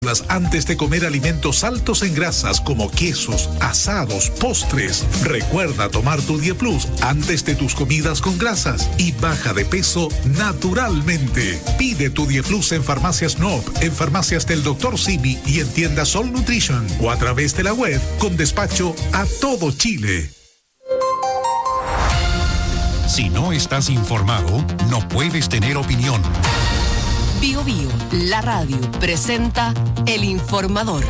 Antes de comer alimentos altos en grasas como quesos, asados, postres. Recuerda tomar tu DiePlus antes de tus comidas con grasas y baja de peso naturalmente. Pide tu DiePlus en Farmacias Noop, en Farmacias del Dr. Simi y en tiendas Sol Nutrition o a través de la web con despacho a todo Chile. Si no estás informado, no puedes tener opinión. Bio Bio, la radio, presenta El Informador.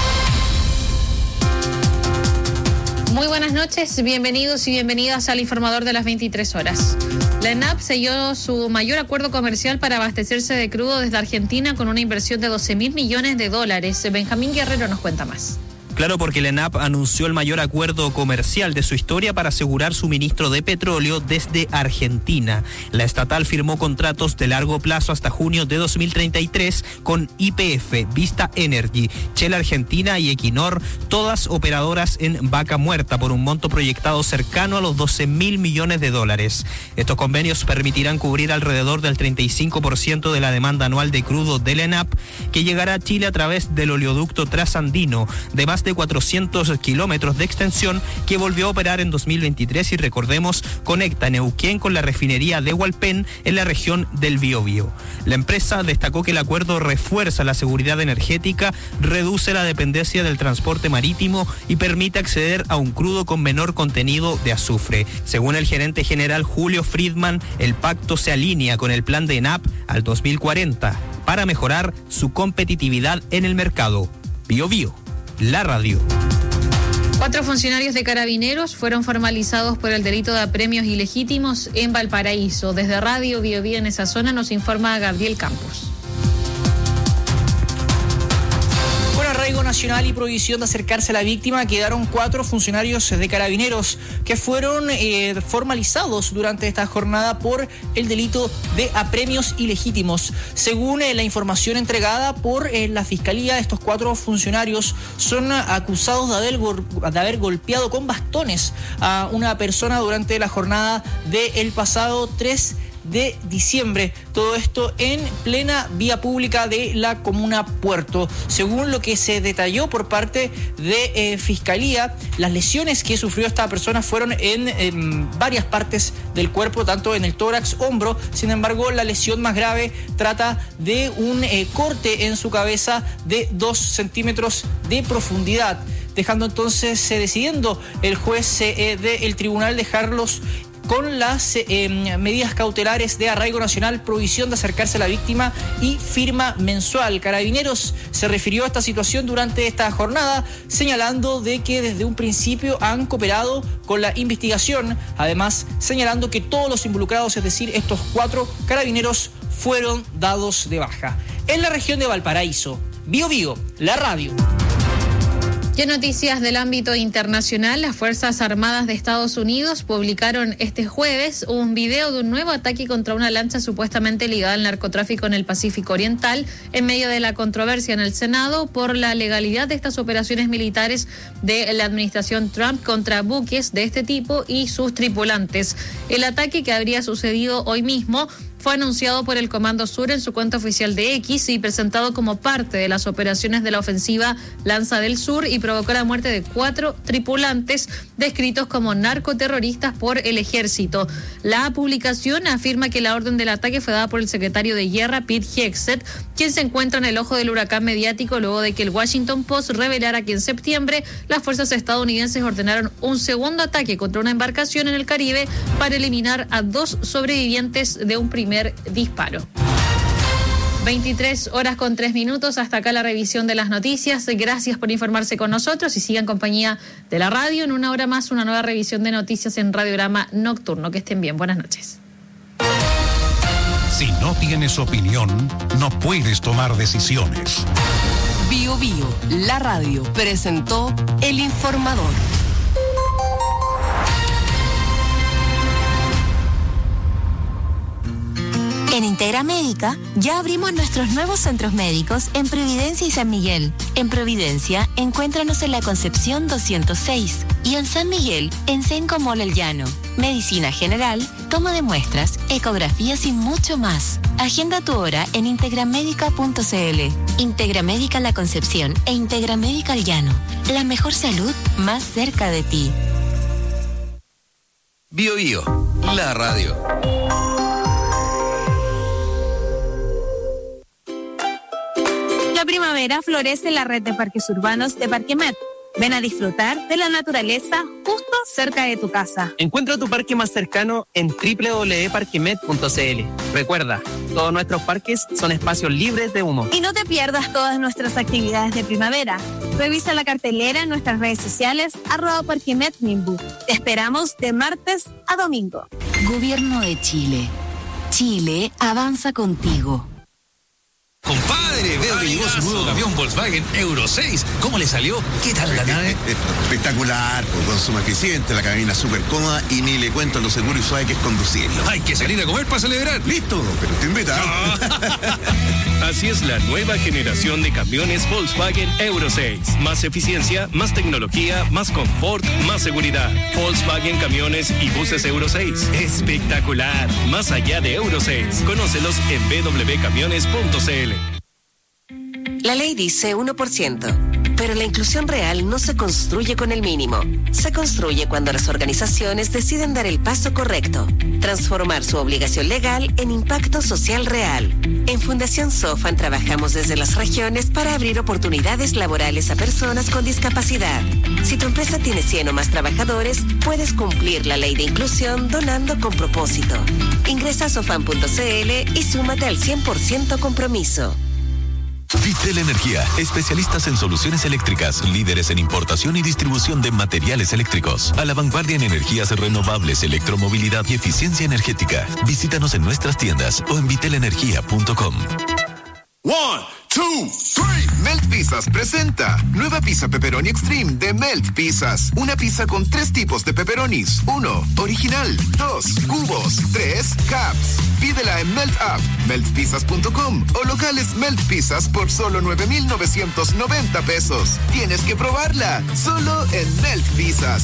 Muy buenas noches, bienvenidos y bienvenidas al Informador de las 23 horas. La ENAP selló su mayor acuerdo comercial para abastecerse de crudo desde Argentina con una inversión de $12.000 millones. Benjamín Guerrero nos cuenta más. Claro, porque la ENAP anunció el mayor acuerdo comercial de su historia para asegurar suministro de petróleo desde Argentina. La estatal firmó contratos de largo plazo hasta junio de 2033 con YPF, Vista Energy, Shell Argentina y Equinor, todas operadoras en Vaca Muerta, por un monto proyectado cercano a los $12.000 millones. Estos convenios permitirán cubrir alrededor del 35% de la demanda anual de crudo de la ENAP, que llegará a Chile a través del oleoducto trasandino de más de 400 kilómetros de extensión, que volvió a operar en 2023 y, recordemos, conecta Neuquén con la refinería de Hualpén en la región del Biobío. La empresa destacó que el acuerdo refuerza la seguridad energética, reduce la dependencia del transporte marítimo y permite acceder a un crudo con menor contenido de azufre. Según el gerente general Julio Friedman, el pacto se alinea con el plan de ENAP al 2040 para mejorar su competitividad en el mercado. Bio Bio, la radio. 4 funcionarios de Carabineros fueron formalizados por el delito de apremios ilegítimos en Valparaíso. Desde Radio Bio Bio en esa zona nos informa Gabriel Campos. Arraigo nacional y prohibición de acercarse a la víctima, quedaron 4 funcionarios de Carabineros que fueron formalizados durante esta jornada por el delito de apremios ilegítimos. Según la información entregada por la Fiscalía, estos 4 funcionarios son acusados de haber golpeado con bastones a una persona durante la jornada del pasado 3 de diciembre, todo esto en plena vía pública de la comuna Puerto. Según lo que se detalló por parte de Fiscalía, las lesiones que sufrió esta persona fueron en varias partes del cuerpo, tanto en el tórax, hombro. Sin embargo, la lesión más grave trata de un corte en su cabeza de 2 centímetros de profundidad, dejando entonces decidiendo el juez del tribunal dejarlos con las medidas cautelares de arraigo nacional, prohibición de acercarse a la víctima y firma mensual. Carabineros se refirió a esta situación durante esta jornada, señalando de que desde un principio han cooperado con la investigación, además señalando que todos los involucrados, es decir, estos 4 carabineros, fueron dados de baja. En la región de Valparaíso, Bio Bio, la radio. Y en noticias del ámbito internacional, las Fuerzas Armadas de Estados Unidos publicaron este jueves un video de un nuevo ataque contra una lancha supuestamente ligada al narcotráfico en el Pacífico Oriental, en medio de la controversia en el Senado por la legalidad de estas operaciones militares de la administración Trump contra buques de este tipo y sus tripulantes. El ataque, que habría sucedido hoy mismo, fue anunciado por el Comando Sur en su cuenta oficial de X y presentado como parte de las operaciones de la ofensiva Lanza del Sur, y provocó la muerte de 4 tripulantes descritos como narcoterroristas por el ejército. La publicación afirma que la orden del ataque fue dada por el secretario de Guerra, Pete Hegseth, quien se encuentra en el ojo del huracán mediático luego de que el Washington Post revelara que en septiembre las fuerzas estadounidenses ordenaron un segundo ataque contra una embarcación en el Caribe para eliminar a 2 sobrevivientes de un primer disparo. 23 horas con 3 minutos. Hasta acá la revisión de las noticias. Gracias por informarse con nosotros y sigan compañía de la radio. En una hora más, una nueva revisión de noticias en Radiograma Nocturno. Que estén bien. Buenas noches. Si no tienes opinión, no puedes tomar decisiones. Bio Bio, la radio, presentó El Informador. En Integra Médica ya abrimos nuestros nuevos centros médicos en Providencia y San Miguel. En Providencia, encuéntranos en la Concepción 206 y en San Miguel, en Cenco Mall El Llano. Medicina general, toma de muestras, ecografías y mucho más. Agenda tu hora en integramedica.cl. Integramedica La Concepción e Integramedica El Llano. La mejor salud más cerca de ti. Bio Bio, la radio. La primavera florece en la red de parques urbanos de Parquemet. Ven a disfrutar de la naturaleza justo cerca de tu casa. Encuentra tu parque más cercano en www.parquemet.cl. Recuerda, todos nuestros parques son espacios libres de humo. Y no te pierdas todas nuestras actividades de primavera. Revisa la cartelera en nuestras redes sociales @parquemetminbu. Te esperamos de martes a domingo. Gobierno de Chile. Chile avanza contigo. Compadre, veo que llegó su nuevo camión Volkswagen Euro 6. ¿Cómo le salió? ¿Qué tal la nave? Espectacular, con consumo eficiente, la cabina súper cómoda y ni le cuento lo seguro y suave que es conducirlo. Hay que salir a comer para celebrar. Listo, pero te invita. Así es la nueva generación de camiones Volkswagen Euro 6. Más eficiencia, más tecnología, más confort, más seguridad. Volkswagen Camiones y Buses Euro 6. Espectacular. Más allá de Euro 6. Conócelos en www.camiones.cl. La ley dice 1%, pero la inclusión real no se construye con el mínimo. Se construye cuando las organizaciones deciden dar el paso correcto, transformar su obligación legal en impacto social real. En Fundación Sofan trabajamos desde las regiones para abrir oportunidades laborales a personas con discapacidad. Si tu empresa tiene 100 o más trabajadores, puedes cumplir la ley de inclusión donando con propósito. Ingresa a sofan.cl y súmate al 100% compromiso. Vitel Energía, especialistas en soluciones eléctricas, líderes en importación y distribución de materiales eléctricos, a la vanguardia en energías renovables, electromovilidad y eficiencia energética. Visítanos en nuestras tiendas o en vitelenergia.com. 1, 2, 3. Melt Pizzas presenta nueva pizza pepperoni extreme de Melt Pizzas. Una pizza con 3 tipos de pepperonis. 1, original. 2, cubos. 3, caps. Pídela en Melt App, meltpizzas.com o locales Melt Pizzas por solo 9,990 pesos. Tienes que probarla, solo en Melt Pizzas.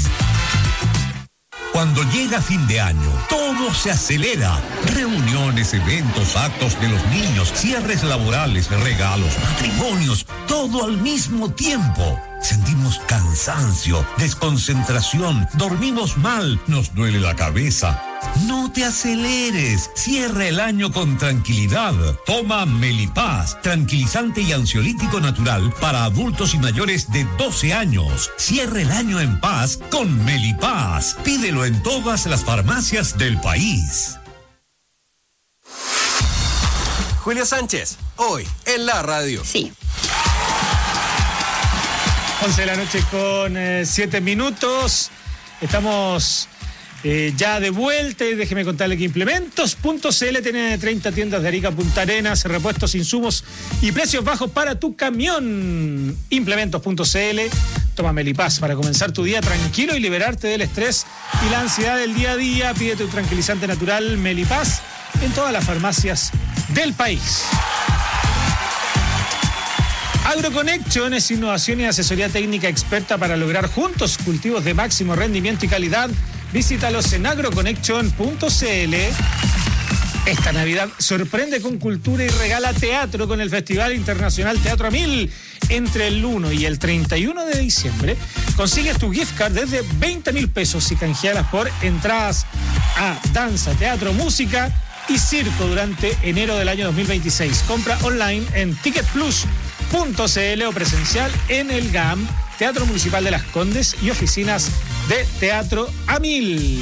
Cuando llega fin de año, todo se acelera. Reuniones, eventos, actos de los niños, cierres laborales, regalos, matrimonios, todo al mismo tiempo. Sentimos cansancio, desconcentración, dormimos mal, nos duele la cabeza. No te aceleres, cierra el año con tranquilidad. Toma Melipaz, tranquilizante y ansiolítico natural para adultos y mayores de 12 años. Cierra el año en paz con Melipaz. Pídelo en todas las farmacias del país. Julio Sánchez, hoy en la radio. Sí. 11 de la noche con 7 minutos. Estamos ya de vuelta y déjeme contarle que Implementos.cl tiene 30 tiendas de Arica, Punta Arenas, repuestos, insumos y precios bajos para tu camión. Implementos.cl. Toma Melipaz para comenzar tu día tranquilo y liberarte del estrés y la ansiedad del día a día. Pídete un tranquilizante natural Melipaz en todas las farmacias del país. AgroConnection es innovación y asesoría técnica experta para lograr juntos cultivos de máximo rendimiento y calidad. Visítalos en agroconnection.cl. Esta Navidad sorprende con cultura y regala teatro con el Festival Internacional Teatro a 1000. Entre el 1 y el 31 de diciembre consigues tu gift card desde 20,000 pesos y canjealas por entradas a danza, teatro, música y circo durante enero del año 2026. Compra online en ticketplus.cl o presencial en el GAM, Teatro Municipal de Las Condes y oficinas de Teatro a 1000.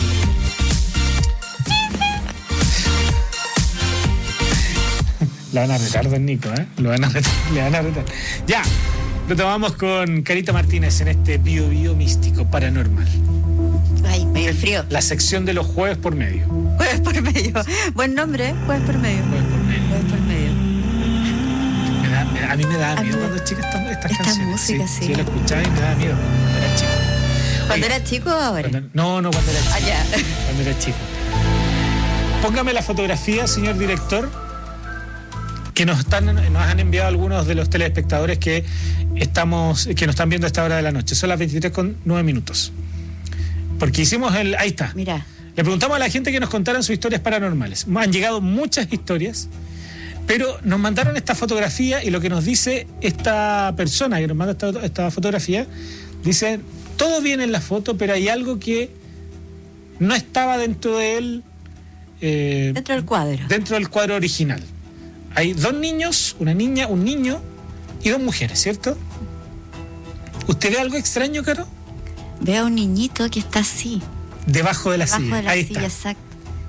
La van a retar, don Nico, ¿eh? Le van a retar. Ya, retomamos con Carita Martínez en este Bio Bio místico paranormal. Ay, medio frío. La sección de los jueves por medio. Jueves por medio. Buen nombre, ¿eh? Jueves por medio. Jueves por medio. Jueves por medio. A mí me da miedo cuando chicas estas canciones. Música, sí. Yo la escuchaba y me da miedo cuando era chico. ¿Cuando era chico o ahora? No, cuando era chico. Ah, ya. Cuando era chico. Póngame la fotografía, señor director, que nos han enviado algunos de los telespectadores que nos están viendo a esta hora de la noche. Son las 23:09. Porque hicimos ahí está. Mira. Le preguntamos a la gente que nos contaran sus historias paranormales. Han llegado muchas historias. Pero nos mandaron esta fotografía y lo que nos dice esta persona que nos manda esta fotografía, dice, todo bien en la foto, pero hay algo que no estaba dentro de él. Dentro del cuadro. Dentro del cuadro original. Hay 2 niños, una niña, un niño y 2 mujeres, ¿cierto? ¿Usted ve algo extraño, Caro? Veo a un niñito que está así. Debajo de la silla. Debajo de la Ahí silla, está. exacto.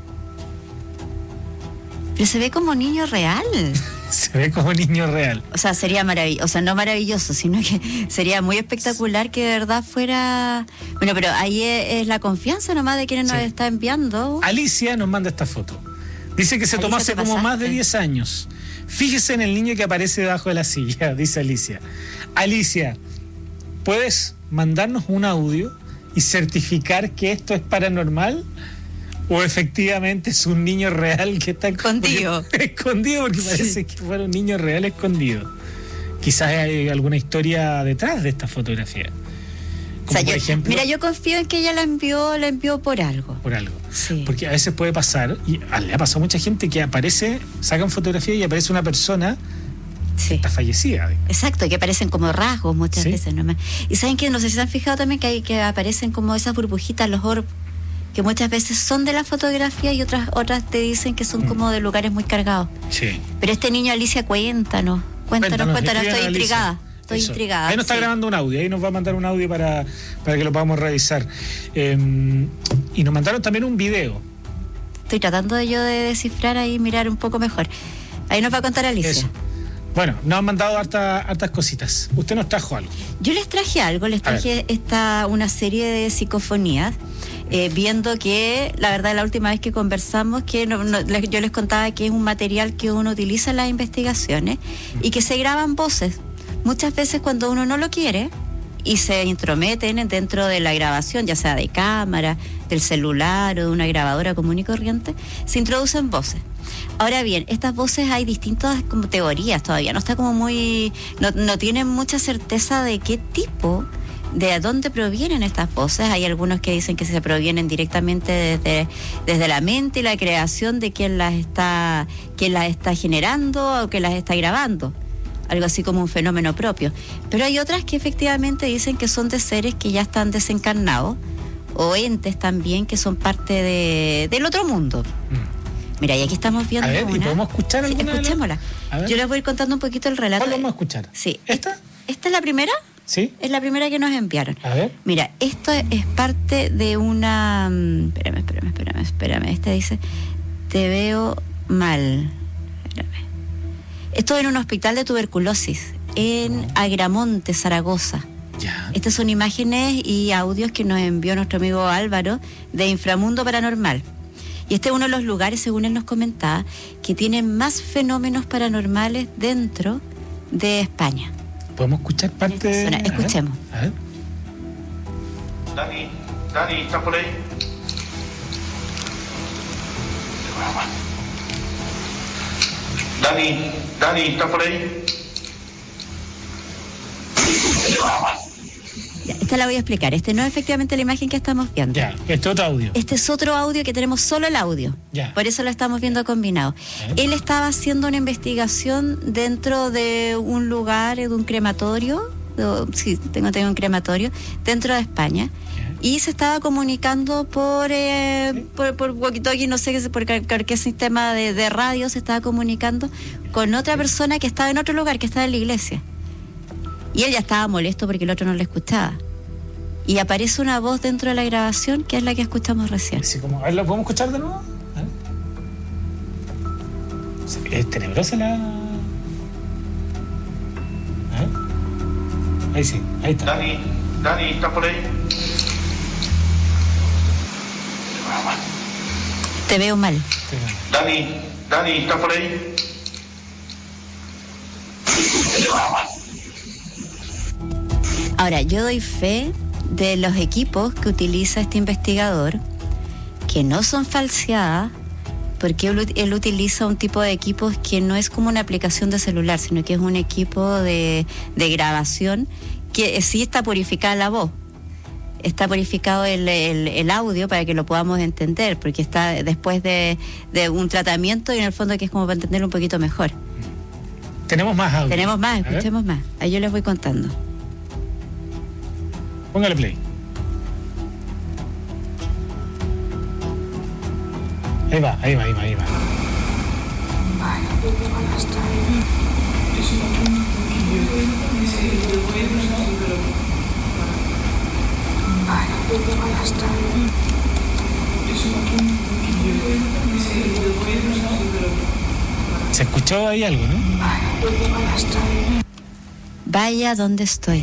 Pero se ve como niño real. Se ve como niño real. O sea, sería maravilloso, o sea, no maravilloso, sino que sería muy espectacular que de verdad fuera... Bueno, pero ahí es la confianza nomás de quienes nos está enviando. Alicia nos manda esta foto. Dice que se tomó hace como más de 10 años. Fíjese en el niño que aparece debajo de la silla, dice Alicia. Alicia, ¿puedes mandarnos un audio y certificar que esto es paranormal? ¿O efectivamente es un niño real que está escondido? Escondido porque parece que fuera un niño real escondido. Quizás hay alguna historia detrás de esta fotografía. Como por ejemplo, mira, yo confío en que ella la envió por algo. Por algo. Sí. Porque a veces puede pasar, y le ha pasado a mucha gente que aparece, sacan fotografía y aparece una persona que está fallecida. Exacto, que aparecen como rasgos muchas veces nomás. Y saben que no sé si se han fijado también que aparecen como esas burbujitas, los orbes, que muchas veces son de la fotografía y otras te dicen que son como de lugares muy cargados. Sí. Pero este niño, Alicia, cuéntanos, estoy intrigada. Estoy intrigada. Ahí nos está grabando un audio, ahí nos va a mandar un audio para que lo podamos revisar. Y nos mandaron también un video. Estoy tratando de descifrar ahí, mirar un poco mejor. Ahí nos va a contar Alicia. Eso. Bueno, nos han mandado hartas cositas. ¿Usted nos trajo algo? Yo les traje algo, una serie de psicofonías, viendo que, la verdad, la última vez que conversamos, que yo les contaba que es un material que uno utiliza en las investigaciones y que se graban voces. Muchas veces cuando uno no lo quiere y se intrometen dentro de la grabación, ya sea de cámara, del celular o de una grabadora común y corriente, se introducen voces. Ahora bien, estas voces hay distintas como teorías todavía, no está como muy, no tienen mucha certeza de qué tipo, de dónde provienen estas voces. Hay algunos que dicen que se provienen directamente desde la mente y la creación de quien las está generando o que las está grabando. Algo así como un fenómeno propio. Pero hay otras que efectivamente dicen que son de seres que ya están desencarnados, o entes también que son parte del otro mundo. Mira, y aquí estamos viendo una. ¿Y podemos escuchar alguna? Sí, escuchémosla. Yo les voy a ir contando un poquito el relato. ¿Cuál vamos a escuchar? Sí. ¿Esta es la primera? Sí. Es la primera que nos enviaron. A ver. Mira, esto es parte de una... Espérame. Este dice, te veo mal. Espérame. Esto en un hospital de tuberculosis en Agramonte, Zaragoza. Ya. Estas son imágenes y audios que nos envió nuestro amigo Álvaro de Inframundo Paranormal. Y este es uno de los lugares, según él nos comentaba, que tienen más fenómenos paranormales dentro de España. ¿Podemos escuchar parte de...? Escuchemos. A ver. Dani, ¿estás por ahí? Dani, ¿estás por ahí? Ya, esta la voy a explicar. Este no es efectivamente la imagen que estamos viendo. Ya, este otro audio. Este es otro audio que tenemos solo el audio. Ya. Por eso lo estamos viendo combinado. Él estaba haciendo una investigación dentro de un lugar, de un crematorio. Sí, tengo un crematorio dentro de España. Y se estaba comunicando por walkie-talkie, no sé por qué sistema de radio se estaba comunicando con otra persona que estaba en otro lugar, que estaba en la iglesia. Y él ya estaba molesto porque el otro no le escuchaba. Y aparece una voz dentro de la grabación que es la que escuchamos recién. Sí, como, a ver, ¿la podemos escuchar de nuevo? Es tenebrosa la... A ver. Ahí sí, ahí está. Dani, ¿estás por ahí? Te veo mal. Dani, ¿estás por ahí? Ahora, yo doy fe de los equipos que utiliza este investigador, que no son falseadas, porque él utiliza un tipo de equipos que no es como una aplicación de celular, sino que es un equipo de grabación que sí está purificada la voz. Está purificado el audio para que lo podamos entender, porque está después de un tratamiento y en el fondo que es como para entenderlo un poquito mejor. Tenemos más audio. Tenemos más, escuchemos más. Ahí yo les voy contando. Póngale play. Ahí va. ¿Se escuchó ahí algo, no? Vaya donde estoy.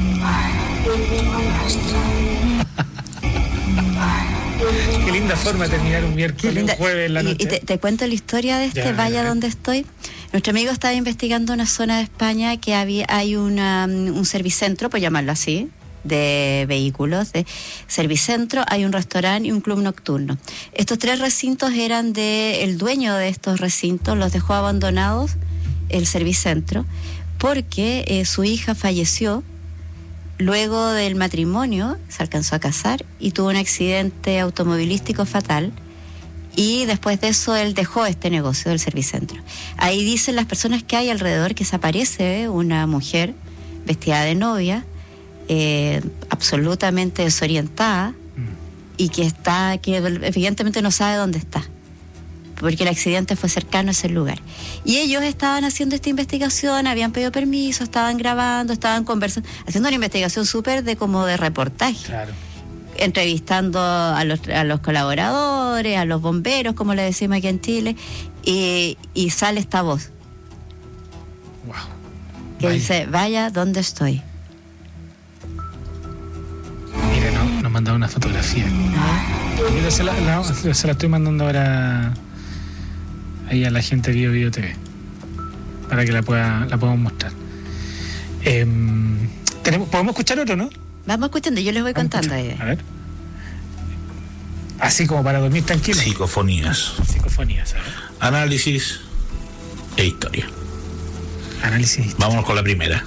Qué linda forma de terminar un miércoles, un jueves en la noche. Y te cuento la historia de este Vaya donde estoy. Nuestro amigo estaba investigando una zona de España que hay un servicentro, por llamarlo así, de vehículos, de servicentro, hay un restaurante y un club nocturno. Estos 3 recintos eran el dueño de estos recintos, los dejó abandonados, el servicentro, porque su hija falleció. Luego del matrimonio se alcanzó a casar y tuvo un accidente automovilístico fatal, y después de eso él dejó este negocio del servicentro. Ahí dicen las personas que hay alrededor que se aparece una mujer vestida de novia, absolutamente desorientada, y que evidentemente no sabe dónde está, porque el accidente fue cercano a ese lugar. Y ellos estaban haciendo esta investigación, habían pedido permiso, estaban grabando, estaban conversando, haciendo una investigación súper de reportaje. Claro. Entrevistando a los colaboradores, a los bomberos, como le decimos aquí en Chile, y sale esta voz. Wow. Que dice, vaya donde estoy. Mire, nos mandaba una fotografía. Mira, se la estoy mandando ahora ahí a la gente de Bio TV para que la podamos mostrar. ¿Podemos escuchar otro, no? Vamos escuchando, yo les voy contando. A ver. Así como para dormir tranquilo. Psicofonías. A ver. Análisis e historia. Análisis. Vámonos con la primera.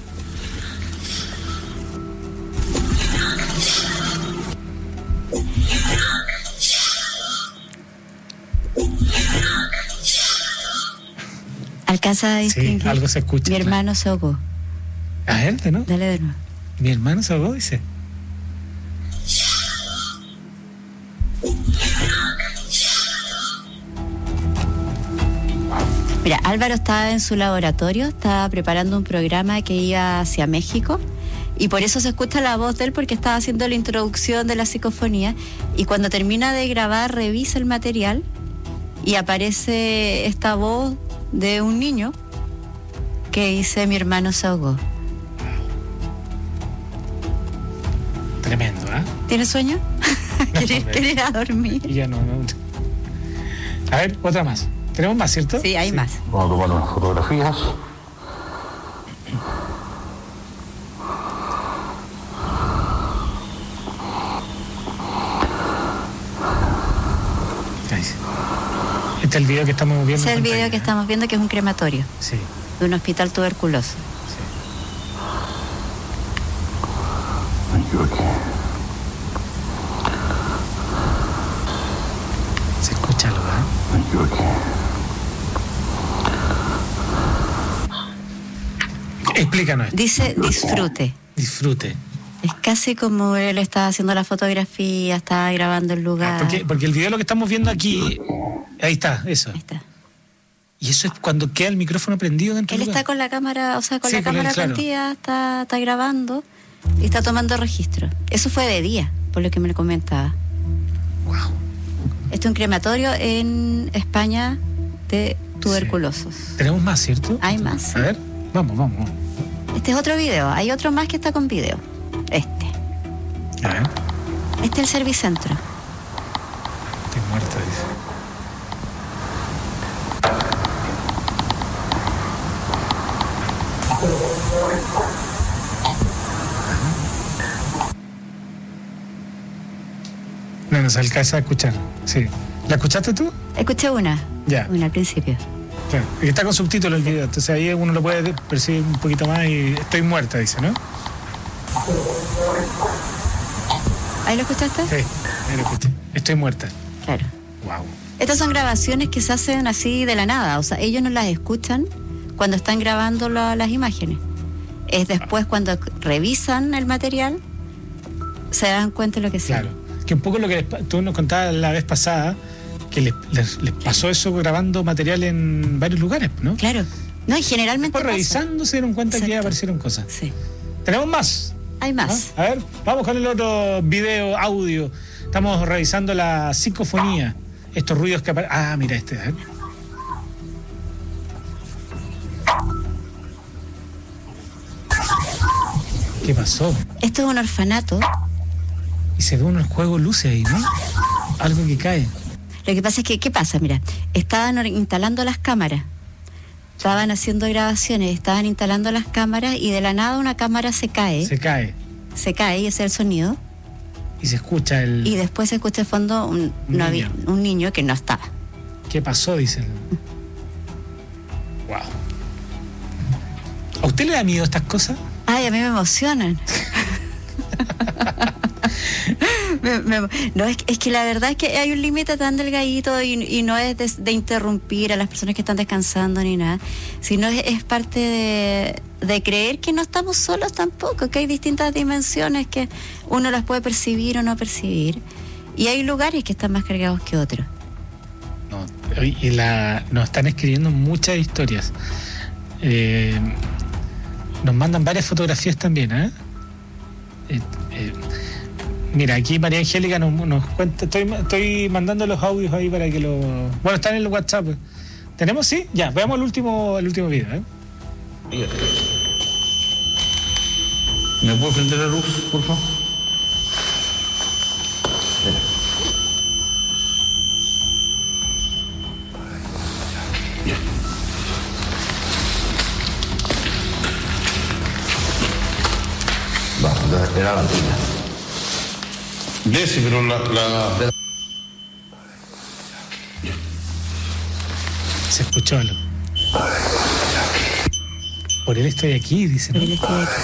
¿Alcanza a distinguir? Sí, algo se escucha. Mi hermano se ahogó. A ver, ¿no? Dale de nuevo. Mi hermano se ahogó, dice. Mira, Álvaro estaba en su laboratorio, estaba preparando un programa que iba hacia México, y por eso se escucha la voz de él, porque estaba haciendo la introducción de la psicofonía, y cuando termina de grabar revisa el material y aparece esta voz de un niño que dice: mi hermano se ahogó. Tremendo, ¿eh? ¿Tienes sueño? ¿Quieres ir a dormir? Y ya no. A ver, otra más. ¿Tenemos más, cierto? Sí, hay más. Vamos a tomar unas fotografías. Este es el video que estamos viendo. Este es el video que estamos viendo, que es un crematorio. Sí. De un hospital tuberculoso. Me equivoqué. Se escucha algo, ¿eh? Me equivoqué. Explícanos esto. Dice disfrute. Disfrute. Es casi como él estaba haciendo la fotografía, estaba grabando el lugar. Porque el video lo que estamos viendo aquí, ahí está, eso. Ahí está. Y eso es cuando queda el micrófono prendido dentro del lugar. Él está con la cámara, la cámara prendida, está grabando y está tomando registro. Eso fue de día, por lo que me comentaba. Wow. Esto es un crematorio en España de tuberculosos. Sí. Tenemos más, ¿cierto? Hay más. A ver, vamos. Este es otro video. Hay otro más que está con video. A ver. Este es el servicentro. Estoy muerta, dice. No se alcanza a escuchar. Sí. ¿La escuchaste tú? Escuché una. Ya. Una al principio. Claro. Y está con subtítulos el video, entonces ahí uno lo puede percibir un poquito más y estoy muerta, dice, ¿no? ¿Ahí lo escuchaste? Sí, ahí lo escuché. Estoy muerta. Claro. Wow. Estas son grabaciones que se hacen así de la nada, o sea, ellos no las escuchan cuando están grabando las imágenes. Es después cuando revisan el material, se dan cuenta de lo que sea. Claro, que un poco lo que tú nos contabas la vez pasada, que les pasó eso grabando material en varios lugares, ¿no? Claro, no, y generalmente después revisando se dieron cuenta que aparecieron cosas. Sí. ¿Tenemos más? Hay más. A ver, vamos con el otro video, audio. Estamos revisando la psicofonía. Estos ruidos que aparecen. Ah, mira este, a ver. ¿Qué pasó? Esto es un orfanato. Y se ve unos juegos luces ahí, ¿no? Algo que cae. Lo que pasa es que, ¿qué pasa? Mira, estaban instalando las cámaras. Estaban haciendo grabaciones, estaban instalando las cámaras y de la nada una cámara se cae. Se cae y ese es el sonido. Y se escucha el... Y después se escucha de fondo un niño que no estaba. ¿Qué pasó? Dicen. Wow. ¿A usted le da miedo estas cosas? Ay, a mí me emocionan. No, es que la verdad es que hay un límite tan delgadito y no es de interrumpir a las personas que están descansando ni nada, sino es parte de creer que no estamos solos tampoco, que hay distintas dimensiones que uno las puede percibir o no percibir, y hay lugares que están más cargados que otros. Nos están escribiendo muchas historias. Nos mandan varias fotografías también, mira, aquí María Angélica nos cuenta. Estoy mandando los audios ahí para que lo... Bueno, están en el WhatsApp. ¿Tenemos? Sí, ya, veamos el último video, ¿Me puedo prender la luz, por favor? Era la tuya. Pero la... Se escuchó algo. Por él estoy aquí, dicen. Por él estoy aquí.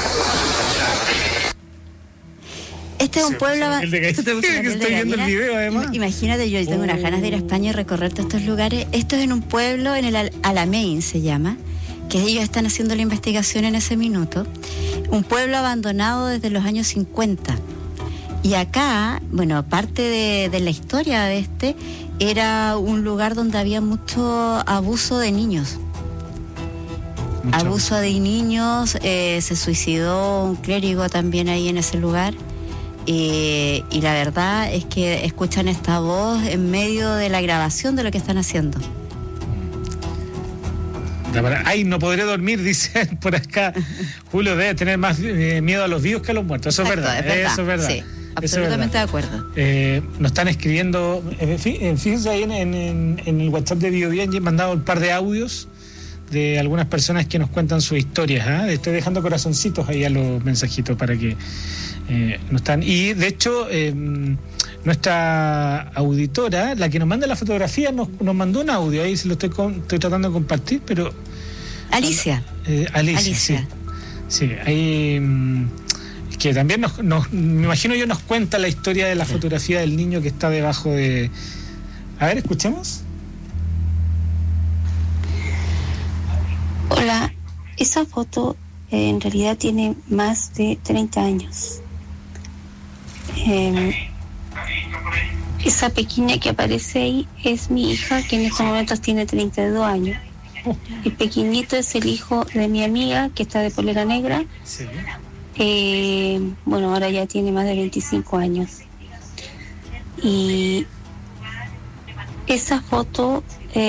Este es un pueblo... Estoy viendo el video, además. Imagínate, yo tengo unas ganas de ir a España y recorrer todos estos lugares. Esto es en un pueblo, en el Alamein se llama, que ellos están haciendo la investigación en ese minuto. Un pueblo abandonado desde los años 50. Y acá, bueno, parte de la historia de era un lugar donde había mucho abuso de niños. Abuso de niños, se suicidó un clérigo también ahí en ese lugar. Y la verdad es que escuchan esta voz en medio de la grabación de lo que están haciendo. Ay, no podré dormir, dicen por acá. Julio debe tener más miedo a los vivos que a los muertos. Eso es verdad. Eso es verdad. Sí, absolutamente de acuerdo. Nos están escribiendo, fíjense ahí en el WhatsApp de BioBien, he mandado un par de audios de algunas personas que nos cuentan sus historias. Estoy dejando corazoncitos ahí a los mensajitos para que no están. Y de hecho, nuestra auditora, la que nos manda la fotografía, nos mandó un audio. Ahí se lo estoy tratando de compartir, pero... Alicia. Alicia. Sí, ahí... que también me imagino yo, nos cuenta la historia de la fotografía del niño que está debajo de... A ver, escuchemos. Hola, esa foto en realidad tiene más de 30 años. Esa pequeña que aparece ahí es mi hija, que en estos momentos tiene 32 años. El pequeñito es el hijo de mi amiga, que está de polera negra. Sí. Bueno, ahora ya tiene más de 25 años. Y esa foto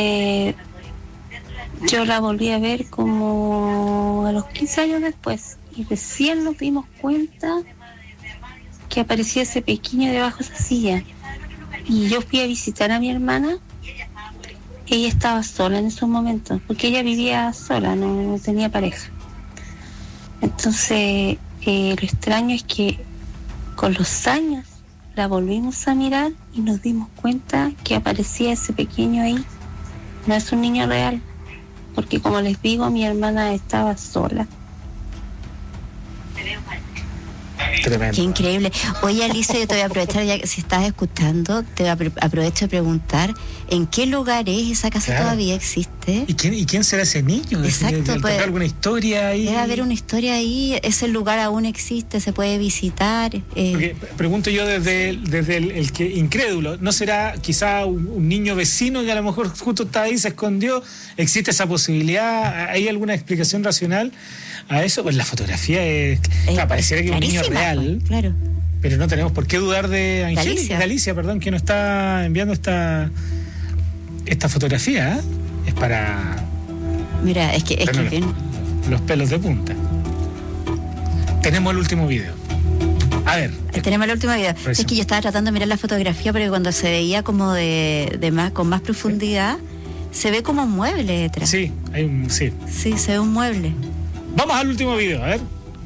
yo la volví a ver como a los 15 años después, y recién nos dimos cuenta que aparecía ese pequeño debajo de esa silla. Y yo fui a visitar a mi hermana. Ella estaba sola en esos momentos, porque ella vivía sola, no tenía pareja. Entonces, lo extraño es que con los años la volvimos a mirar y nos dimos cuenta que aparecía ese pequeño ahí. No es un niño real, porque como les digo, mi hermana estaba sola. Tremendo. Qué increíble. Oye, Alicia, yo te voy a aprovechar, ya que si estás escuchando, aprovecho de preguntar ¿en qué lugar es? ¿Esa casa todavía existe? ¿Y quién será ese niño? Exacto. ¿Hay alguna historia ahí? Debe haber una historia ahí. Ese lugar aún existe, se puede visitar. Pregunto yo desde el que incrédulo, ¿no será quizá un niño vecino que a lo mejor justo está ahí, se escondió? ¿Existe esa posibilidad? ¿Hay alguna explicación racional a eso? Pues la fotografía pareciera que es un niño real. Claro. Pero no tenemos por qué dudar de Angélica, Galicia, que nos está enviando esta fotografía. Es para... Mira, es que bien... Los pelos de punta. Tenemos el último video. A ver. Tenemos el último video. Es que yo estaba tratando de mirar la fotografía porque cuando se veía como con más profundidad, se ve como un mueble detrás. Sí, sí. Sí, se ve un mueble. Vamos al último video, a ver.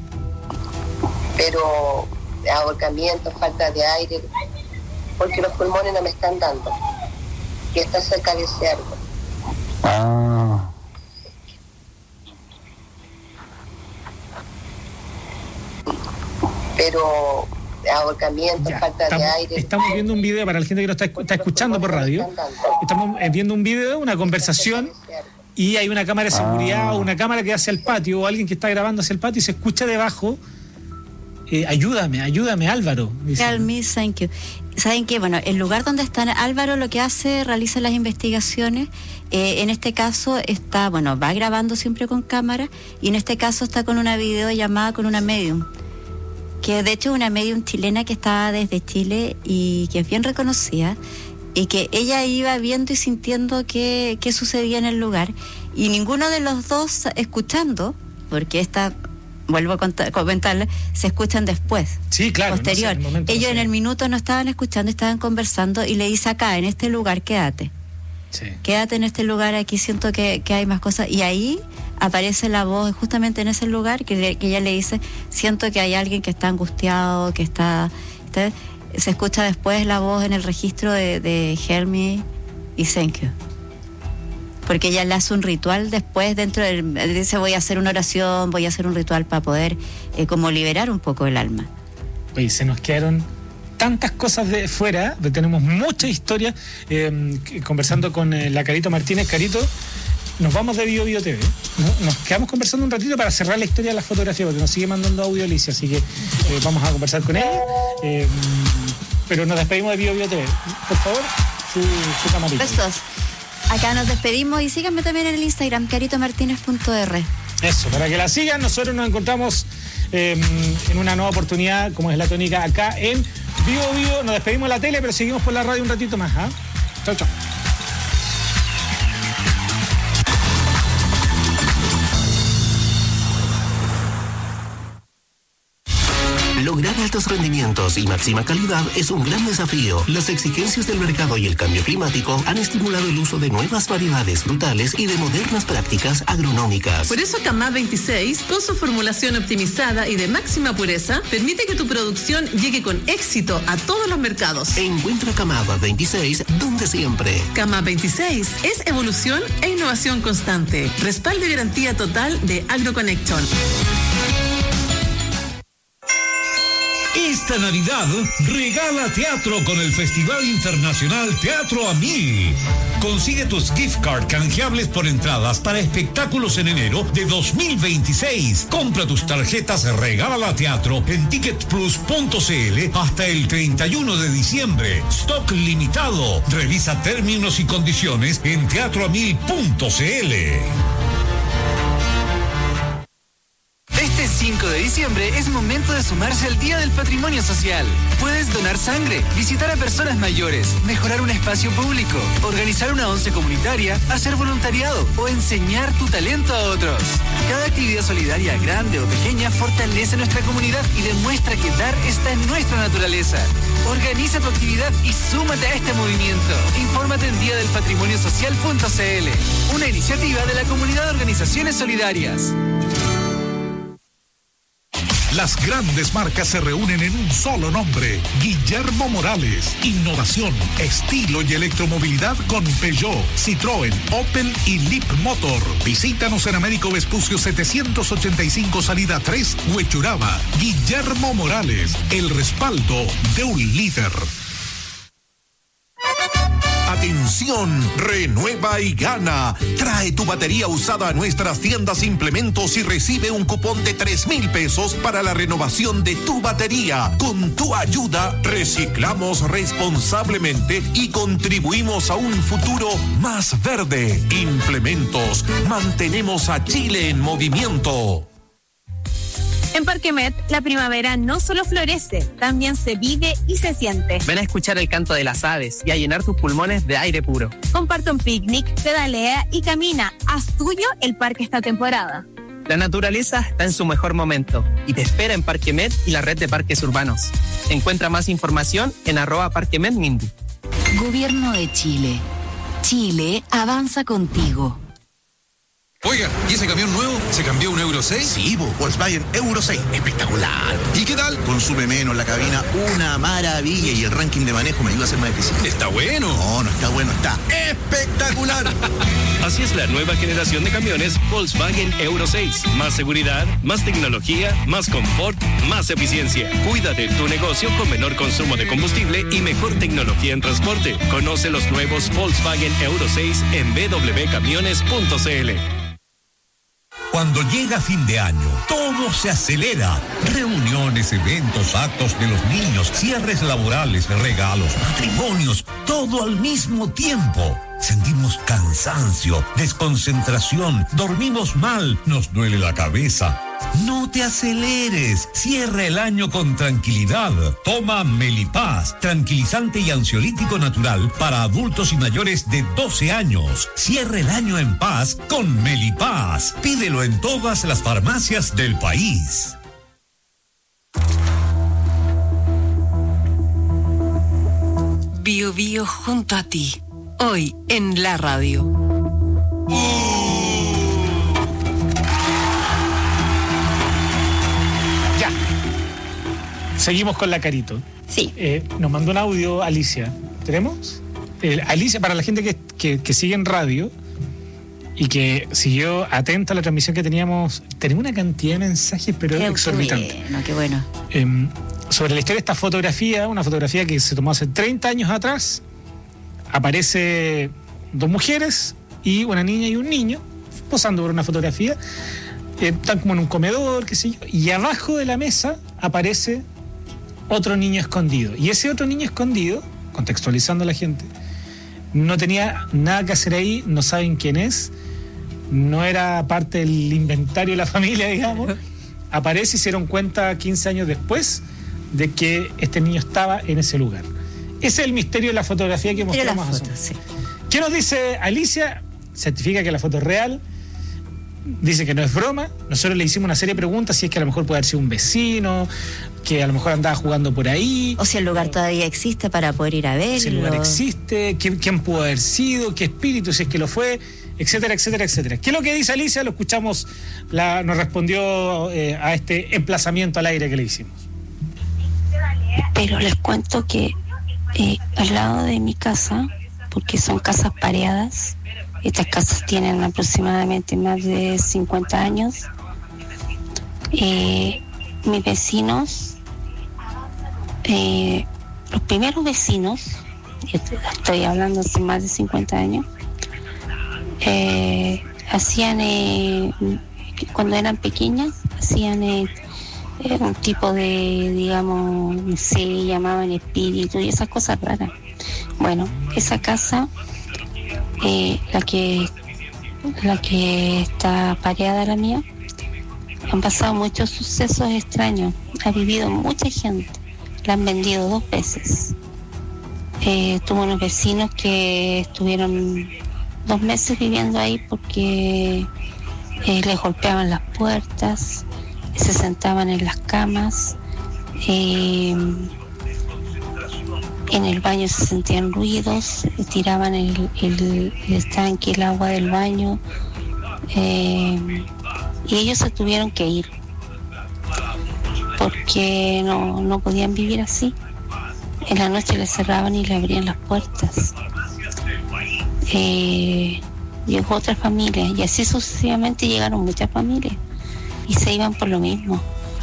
Pero ahorcamiento, falta de aire, porque los pulmones no me están dando. Y está cerca de ese árbol. Pero ahorcamiento, falta de aire. Estamos viendo un video para la gente que nos está escuchando por radio. Estamos viendo un video, una conversación, y hay una cámara de seguridad o una cámara que hace al patio o alguien que está grabando hacia el patio y se escucha debajo. Ayúdame, Álvaro. Help me, thank you. ¿Saben qué? Bueno, el lugar donde está Álvaro lo que hace, realiza las investigaciones. En este caso va grabando siempre con cámara, y en este caso está con una videollamada con una medium, que de hecho es una medium chilena que está desde Chile y que es bien reconocida, y que ella iba viendo y sintiendo qué sucedía en el lugar, y ninguno de los dos escuchando, porque vuelvo a comentarle, se escuchan después. Sí, claro. Posterior. Ellos en el minuto no estaban escuchando, estaban conversando, y le dice: acá, en este lugar, quédate. Sí. Quédate en este lugar, aquí siento que hay más cosas. Y ahí aparece la voz, justamente en ese lugar, que ella le dice: siento que hay alguien que está angustiado, que está... Se escucha después la voz en el registro de Help me y Thank you. Porque ella le hace un ritual después dice: voy a hacer una oración, voy a hacer un ritual para poder como liberar un poco el alma. Oye, se nos quedaron tantas cosas de fuera, tenemos mucha historia. Conversando con la Carito Martínez. Carito, nos vamos de Bio TV. Nos quedamos conversando un ratito para cerrar la historia de la fotografía, porque nos sigue mandando audio Alicia, así que vamos a conversar con ella. Pero nos despedimos de Bio TV. Por favor, su camarita. Besos. Acá nos despedimos, y síganme también en el Instagram, caritomartinez.r. Eso, para que la sigan. Nosotros nos encontramos en una nueva oportunidad, como es la tónica, acá en Bio. Nos despedimos de la tele, pero seguimos por la radio un ratito más. Chau. Lograr altos rendimientos y máxima calidad es un gran desafío. Las exigencias del mercado y el cambio climático han estimulado el uso de nuevas variedades frutales y de modernas prácticas agronómicas. Por eso Camá 26, con su formulación optimizada y de máxima pureza, permite que tu producción llegue con éxito a todos los mercados. Encuentra Camá 26 donde siempre. Camá 26 es evolución e innovación constante. Respaldo y garantía total de AgroConnection. Esta Navidad regala teatro con el Festival Internacional Teatro a Mil. Consigue tus gift card canjeables por entradas para espectáculos en enero de 2026. Compra tus tarjetas Regala Teatro en ticketplus.cl hasta el 31 de diciembre. Stock limitado. Revisa términos y condiciones en teatroamil.cl. Este 5 de diciembre es momento de sumarse al Día del Patrimonio Social. Puedes donar sangre, visitar a personas mayores, mejorar un espacio público, organizar una once comunitaria, hacer voluntariado o enseñar tu talento a otros. Cada actividad solidaria, grande o pequeña, fortalece nuestra comunidad y demuestra que dar está en nuestra naturaleza. Organiza tu actividad y súmate a este movimiento. Infórmate en diadelpatrimoniosocial.cl, una iniciativa de la Comunidad de Organizaciones Solidarias. Las grandes marcas se reúnen en un solo nombre. Guillermo Morales. Innovación, estilo y electromovilidad con Peugeot, Citroën, Opel y Leap Motor. Visítanos en Américo Vespucio 785 salida 3, Huechuraba. Guillermo Morales, el respaldo de un líder. Atención, renueva y gana. Trae tu batería usada a nuestras tiendas Implementos y recibe un cupón de 3,000 pesos para la renovación de tu batería. Con tu ayuda, reciclamos responsablemente y contribuimos a un futuro más verde. Implementos, mantenemos a Chile en movimiento. En Parque Met, la primavera no solo florece, también se vive y se siente. Ven a escuchar el canto de las aves y a llenar tus pulmones de aire puro. Comparte un picnic, pedalea y camina. Haz tuyo el parque esta temporada. La naturaleza está en su mejor momento y te espera en Parque Met y la red de parques urbanos. Encuentra más información en @parquemetmindy. Gobierno de Chile. Chile avanza contigo. Oiga, ¿y ese camión nuevo se cambió a un Euro 6? Sí, Volkswagen Euro 6. Espectacular. ¿Y qué tal? Consume menos la cabina, una maravilla. Y el ranking de manejo me ayuda a ser más eficiente. ¿Está bueno? No está bueno, está espectacular. Así es la nueva generación de camiones Volkswagen Euro 6. Más seguridad, más tecnología, más confort, más eficiencia. Cuida de tu negocio con menor consumo de combustible y mejor tecnología en transporte. Conoce los nuevos Volkswagen Euro 6 en www.camiones.cl. Cuando llega fin de año, todo se acelera. Reuniones, eventos, actos de los niños, cierres laborales, regalos, matrimonios, todo al mismo tiempo. Sentimos cansancio, desconcentración, dormimos mal, nos duele la cabeza. No te aceleres, cierra el año con tranquilidad. Toma Melipaz, tranquilizante y ansiolítico natural para adultos y mayores de 12 años. Cierra el año en paz con Melipaz. Pídelo en todas las farmacias del país. Bio Bio junto a ti. Hoy en la radio. Ya. Seguimos con la Carito. Sí. Nos mandó un audio Alicia. ¿Tenemos? Alicia, para la gente que sigue en radio y que siguió atenta a la transmisión que tenemos una cantidad de mensajes, pero exorbitante. Qué bueno. Sobre la historia de esta fotografía, una fotografía que se tomó hace 30 años atrás. Aparece 2 mujeres y una niña y un niño posando por una fotografía. Están como en un comedor, qué sé yo. Y abajo de la mesa aparece otro niño escondido. Y ese otro niño escondido, contextualizando a la gente, no tenía nada que hacer ahí, no saben quién es, no era parte del inventario de la familia, digamos. Aparece y se dieron cuenta 15 años después de que este niño estaba en ese lugar. Ese es el misterio de la fotografía que mostramos hace. Sí. ¿Qué nos dice Alicia? Certifica que la foto es real. Dice que no es broma. Nosotros le hicimos una serie de preguntas, si es que a lo mejor puede haber sido un vecino, que a lo mejor andaba jugando por ahí. O si el lugar todavía existe para poder ir a verlo. Si el lugar existe, quién pudo haber sido, qué espíritu, si es que lo fue, etcétera, etcétera, etcétera. ¿Qué es lo que dice Alicia? Lo escuchamos, nos respondió a este emplazamiento al aire que le hicimos. Pero les cuento que al lado de mi casa, porque son casas pareadas, estas casas tienen aproximadamente más de 50 años, mis vecinos, los primeros vecinos, estoy hablando hace más de 50 años, hacían, cuando eran pequeñas, hacían un tipo de, digamos, no sé, llamaban espíritu y esas cosas raras. Bueno, esa casa, la que está pareada la mía, han pasado muchos sucesos extraños, ha vivido mucha gente, la han vendido 2 veces. Tuve unos vecinos que estuvieron 2 meses viviendo ahí porque les golpeaban las puertas, se sentaban en las camas, en el baño se sentían ruidos, tiraban el estanque, el agua del baño, y ellos se tuvieron que ir. porque no podían vivir así. En la noche les cerraban y le abrían las puertas. Llegó otra familia y así sucesivamente llegaron muchas familias y se iban por lo mismo.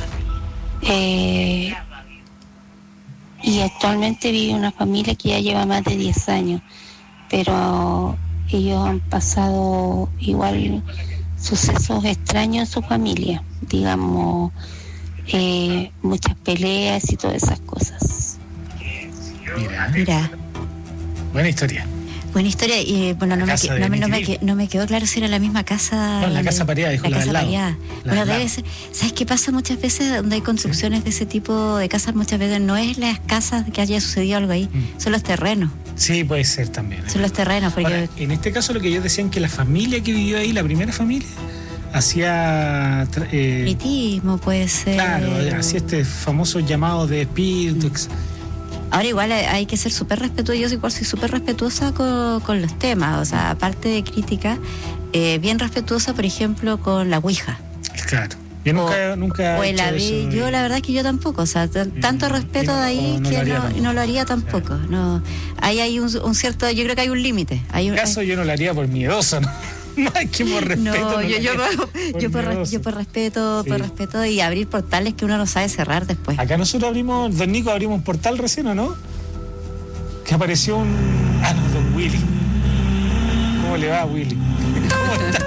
Y actualmente vive una familia que ya lleva más de 10 años, pero ellos han pasado igual sucesos extraños en su familia, digamos, muchas peleas y todas esas cosas. Mira. Buena historia. Buena historia, y bueno, no me quedó claro si era la misma casa. No, la casa pareada, dijo la del lado. Bueno, debe ser. ¿Sabes qué pasa muchas veces donde hay construcciones de ese tipo de casas? Muchas veces no es las casas que haya sucedido algo ahí, son los terrenos. Sí, puede ser también. Son los terrenos. Porque... Ahora, en este caso lo que ellos decían que la familia que vivió ahí, la primera familia, hacía... espiritismo, puede ser. Claro, hacía este famoso llamado de espíritus. Ahora igual hay que ser súper respetuoso. Yo igual soy súper respetuosa con los temas. O sea, aparte de crítica, bien respetuosa, por ejemplo, con la Ouija. Claro. Yo nunca o he el hecho eso. Yo la verdad es que yo tampoco. O sea, tanto respeto de ahí que no lo haría tampoco. No, ahí hay un cierto... Yo creo que hay un límite. En mi caso yo no lo haría por miedoso, ¿no? Más que por respeto. Yo por respeto, por respeto y abrir portales que uno no sabe cerrar después. Acá nosotros don Nico abrimos un portal recién, ¿o no? Que apareció don Willy. ¿Cómo le va a Willy? ¿Cómo está?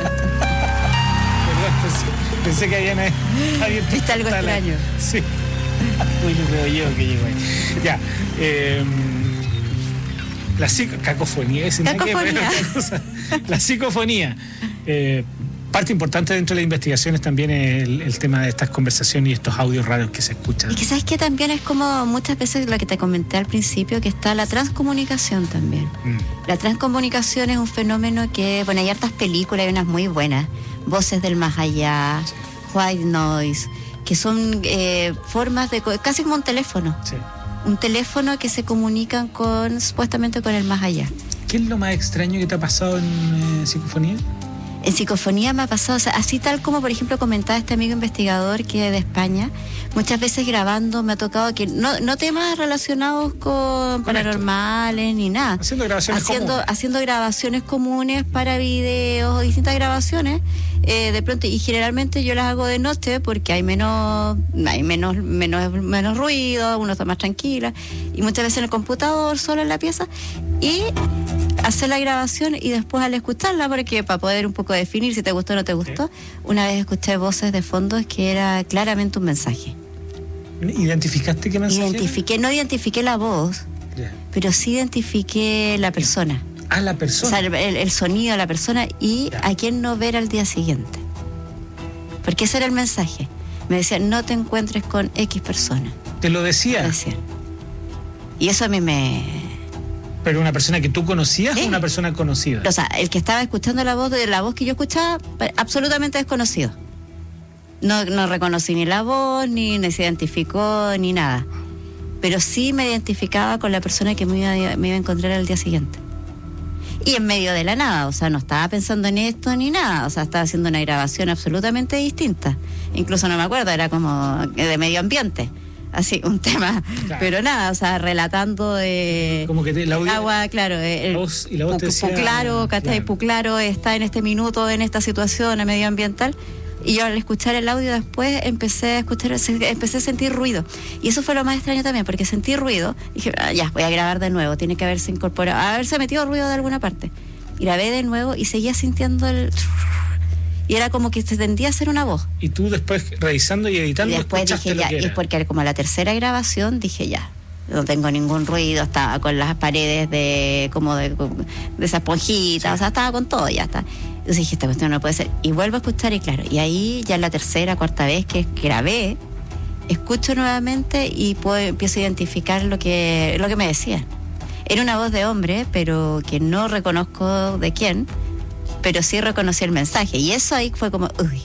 Pensé que habían abierto. ¿Viste algo extraño? Sí. Willy veo yo que llegó ahí. Ya. La cacofonía. La psicofonía. Parte importante dentro de las investigaciones también es el tema de estas conversaciones y estos audios raros que se escuchan. Y que sabes que también es como muchas veces lo que te comenté al principio, que está la transcomunicación también. La transcomunicación es un fenómeno que, bueno, hay hartas películas, hay unas muy buenas, Voces del Más Allá, White Noise, que son formas de, casi como un teléfono. Sí. Un teléfono que se comunican supuestamente con el más allá. ¿Qué es lo más extraño que te ha pasado en psicofonía? En psicofonía me ha pasado, o sea, así tal como por ejemplo comentaba este amigo investigador que es de España, muchas veces grabando me ha tocado que no temas relacionados con paranormales ni nada. Haciendo grabaciones comunes para videos, distintas grabaciones, de pronto, y generalmente yo las hago de noche porque hay menos ruido, uno está más tranquila, y muchas veces en el computador, solo en la pieza, y hacer la grabación y después al escucharla, porque para poder un poco definir si te gustó o no te gustó, una vez escuché voces de fondo que era claramente un mensaje. ¿Identificaste qué mensaje? No identifiqué la voz, pero sí identifiqué la persona. La persona. O sea, el sonido de la persona y a quién no ver al día siguiente. Porque ese era el mensaje. Me decían, no te encuentres con X persona. ¿Te lo decía? Me decían. Y eso a mí ¿Pero una persona que tú conocías o una persona conocida? O sea, el que estaba escuchando la voz que yo escuchaba, absolutamente desconocido. No reconocí ni la voz, ni se identificó, ni nada. Pero sí me identificaba con la persona que me iba a encontrar al día siguiente. Y en medio de la nada, o sea, no estaba pensando en esto ni nada, o sea, estaba haciendo una grabación absolutamente distinta. Incluso no me acuerdo, era como de medio ambiente. Así, un tema, claro. Pero nada, o sea, relatando de como que el audio, agua, claro, la voz te decía, Puclaro, ¿cachai? Claro. Puclaro está en este minuto, en esta situación medioambiental, y yo al escuchar el audio después empecé a sentir ruido, y eso fue lo más extraño también, porque sentí ruido, dije, ya, voy a grabar de nuevo, tiene que haberse incorporado, haberse metido ruido de alguna parte, grabé de nuevo y seguía sintiendo y era como que se tendía a ser una voz. Y tú después revisando y editando, y después dije ya, y es porque como la tercera grabación dije ya, no tengo ningún ruido, estaba con las paredes de esa esponjita, o sea, estaba con todo, ya está. Entonces dije, esta cuestión no puede ser. Y vuelvo a escuchar y claro, y ahí ya la tercera, cuarta vez que grabé, escucho nuevamente y empiezo a identificar lo que me decían. Era una voz de hombre, pero que no reconozco de quién, pero sí reconocí el mensaje. Y eso ahí fue como, uy.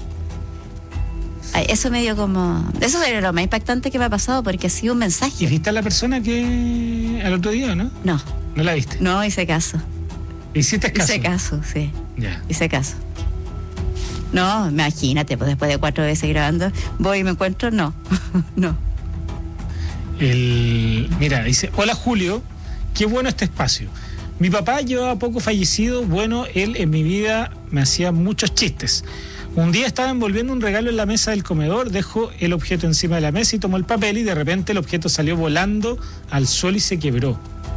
Eso me dio como... Eso era lo más impactante que me ha pasado, porque ha sido un mensaje. ¿Y viste a la persona que al otro día, no? No. ¿No la viste? No, hice caso. ¿Hiciste caso? Hice caso, sí. Ya. Hice caso. No, imagínate, pues después de 4 veces grabando, voy y me encuentro, no. Mira, dice, hola Julio, qué bueno este espacio. Mi papá llevaba poco fallecido, bueno, él en mi vida me hacía muchos chistes. Un día estaba envolviendo un regalo en la mesa del comedor, dejó el objeto encima de la mesa y tomó el papel y de repente el objeto salió volando al suelo y se quebró.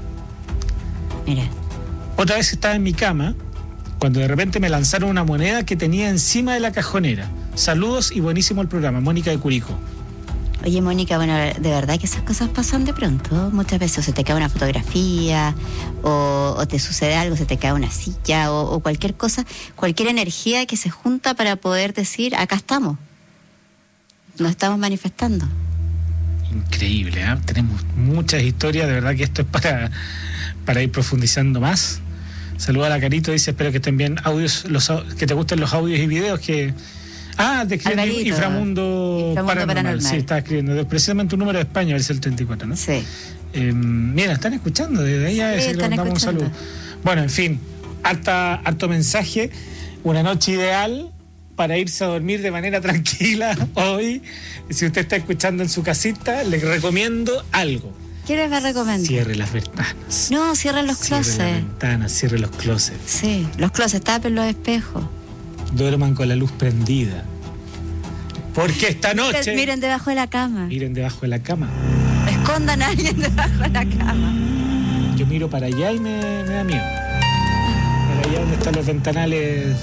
Mira. Otra vez estaba en mi cama, cuando de repente me lanzaron una moneda que tenía encima de la cajonera. Saludos y buenísimo el programa. Mónica de Curicó. Oye, Mónica, bueno, de verdad que esas cosas pasan de pronto. Muchas veces o se te cae una fotografía, o te sucede algo, se te cae una silla, o cualquier cosa, cualquier energía que se junta para poder decir, acá estamos. Nos estamos manifestando. Increíble, ¿eh? Tenemos muchas historias, de verdad que esto es para ir profundizando más. Saluda a la Carito, dice, espero que estén bien audios, que te gusten los audios y videos que... te escribiendo Inframundo Paranormal. Sí, está escribiendo. Precisamente un número de España, es el 34, ¿no? Sí. Mira, están escuchando, desde ahí le mandamos un saludo. Bueno, en fin, harto mensaje, una noche ideal para irse a dormir de manera tranquila hoy. Si usted está escuchando en su casita, le recomiendo algo. ¿Qué les va a recomendar? Cierre las ventanas. No, cierren los closets. Cierre las ventanas, cierre los closets. Sí, los closets, tapen los espejos. Duerman con la luz prendida. Porque esta noche... Miren debajo de la cama. Miren debajo de la cama. Escondan a alguien debajo de la cama. Yo miro para allá y me da miedo. Para allá donde están los ventanales...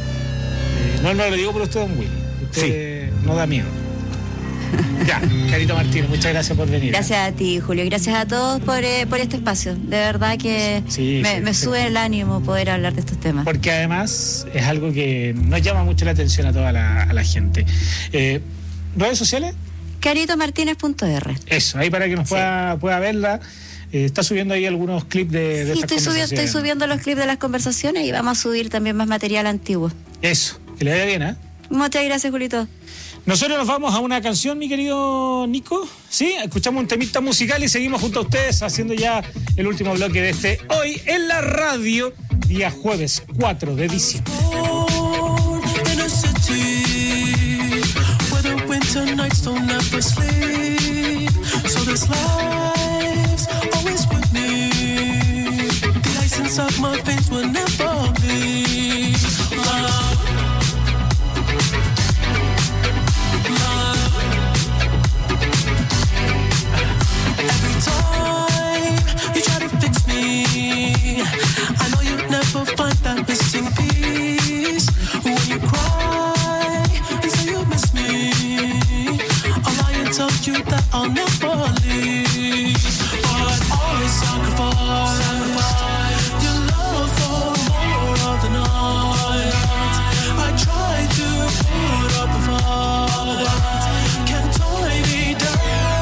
No lo digo por usted, don Willy. Usted no da miedo. Ya, Carito Martínez, muchas gracias por venir. Gracias a ti, Julio. Gracias a todos por este espacio. De verdad que me sube el ánimo poder hablar de estos temas. Porque además es algo que nos llama mucho la atención a toda la gente. ¿Redes sociales? caritomartinez.r. Eso, ahí para que nos pueda verla. Está subiendo ahí algunos clips de estas conversaciones. Estoy subiendo los clips de las conversaciones y vamos a subir también más material antiguo. Eso, que le vaya bien, ¿eh? Muchas gracias, Julito. Nosotros nos vamos a una canción, mi querido Nico. Sí, escuchamos un temita musical y seguimos junto a ustedes haciendo ya el último bloque de este Hoy en la Radio, día jueves 4 de diciembre. I know you'd never find that missing piece. When you cry and say you miss me, I'll lie and tell you that I'll never leave. But always sacrifice your love for more of the night. I try to put up a fight, can't tie me down.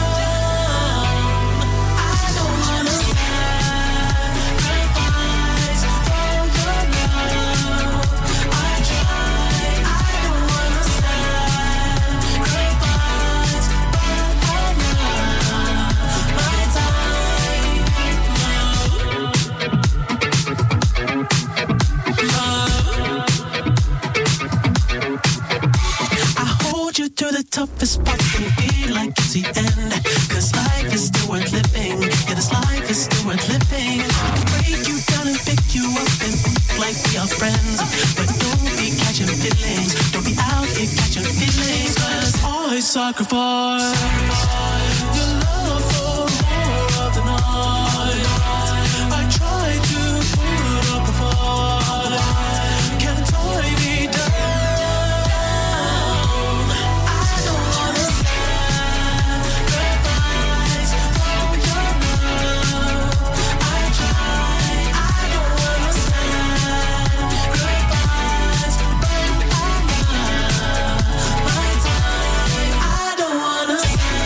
To the toughest part and feel like it's the end. Cause life is still worth living. Yeah, this life is still worth living. Break you down and pick you up and like we are friends. But don't be catching feelings. Don't be out here catching feelings. Cause I sacrifice your love for more of the night. I try to put up a fight, can't tie me down. I don't wanna